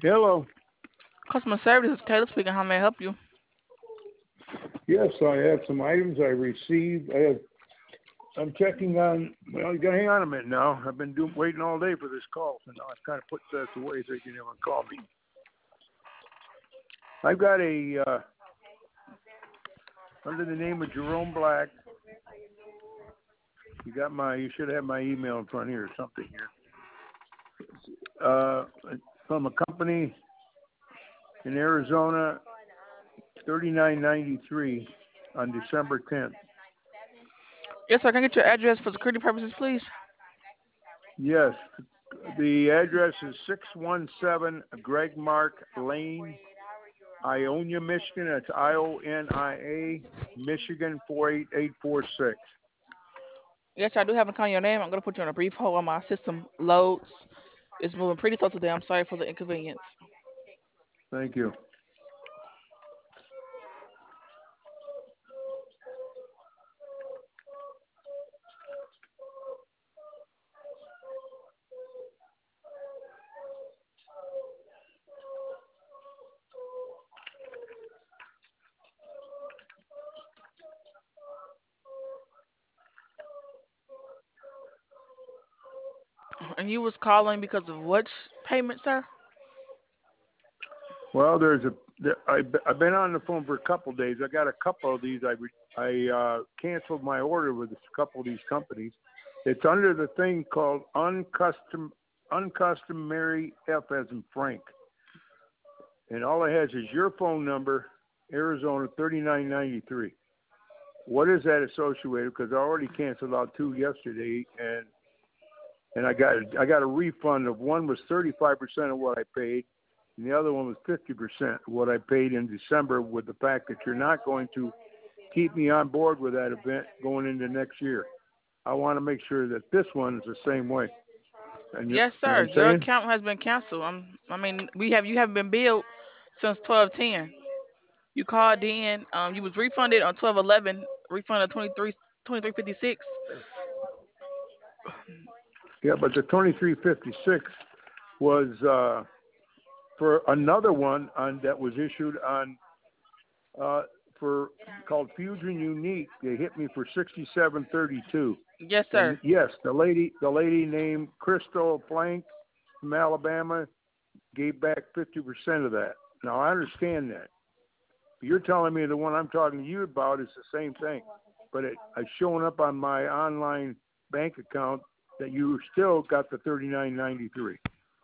Hello. Customer service is Taylor speaking. How may I help you? Yes, I have some items I received. I'm checking on. Well, you gotta hang on a minute now. I've been waiting all day for this call, so now I've kind of put this away so you can never call me. I've got under the name of Jerome Black. You should have my email in front here or something here. From a company in Arizona, 3993 on December 10th. Yes, sir. Can I get your address for security purposes, please? Yes, the address is 617 Greg Mark Lane, Ionia, Michigan. That's Ionia, Michigan 48846. Yes, sir. I do have a call your name. I'm going to put you on a brief hold while my system loads. It's moving pretty slow today. I'm sorry for the inconvenience. Thank you. And you was calling because of which payment, sir? Well, I've been on the phone for a couple of days. I got a couple of these. I canceled my order with a couple of these companies. It's under the thing called uncustomary F as in Frank, and all it has is your phone number, Arizona 3993. What is that associated with? Because I already canceled out two yesterday, and I got a refund of one was 35% of what I paid, and the other one was 50% of what I paid in December. With the fact that you're not going to keep me on board with that event going into next year, I want to make sure that this one is the same way. And Yes, you know sir. what I'm Your saying? account has been canceled. You haven't been billed since 12/10. You called in. You was refunded on 12/11. Refund of 23.56. Yeah, but the 2356 was for another one that was issued on for called Fusion Unique. They hit me for 6732. Yes, And sir. yes, the lady named Crystal Plank from Alabama gave back 50% of that. Now I understand that. You're telling me the one I'm talking to you about is the same thing, but it's showing up on my online bank account that you still got the 3993.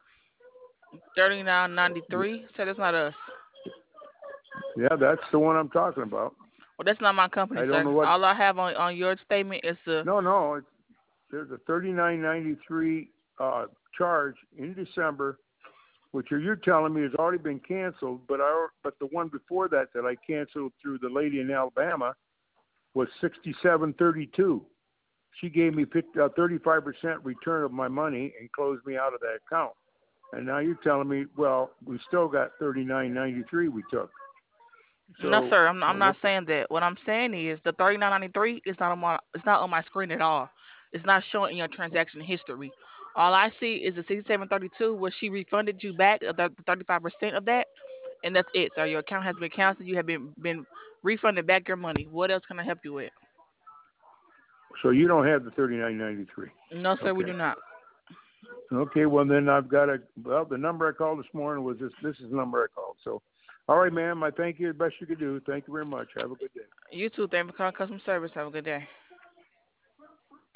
39.93. So that's not us. Yeah, that's the one I'm talking about. Well, that's not my company, I don't sir. know what. All I have on your statement is the. No, there's a 3993 charge in December, which you're telling me has already been canceled. But the one before that I canceled through the lady in Alabama was 6732. She gave me 35% return of my money and closed me out of that account. And now you're telling me, well, we still got 3993 we took. No, So sir. I'm not saying that. What I'm saying is the 39.93 is not on my screen at all. It's not showing in your transaction history. All I see is the 6732 where she refunded you back the 35% of that, and that's it, sir. Your account has been canceled. You have been refunded back your money. What else can I help you with? you don't have the 3993. No, sir. We Okay. do not. Okay, well then I've got the number I called this morning was this is the number I called. So all right, ma'am, I thank you the best you could do. Thank you very much. Have a good day. You too. Thank you for calling customer service. Have a good day.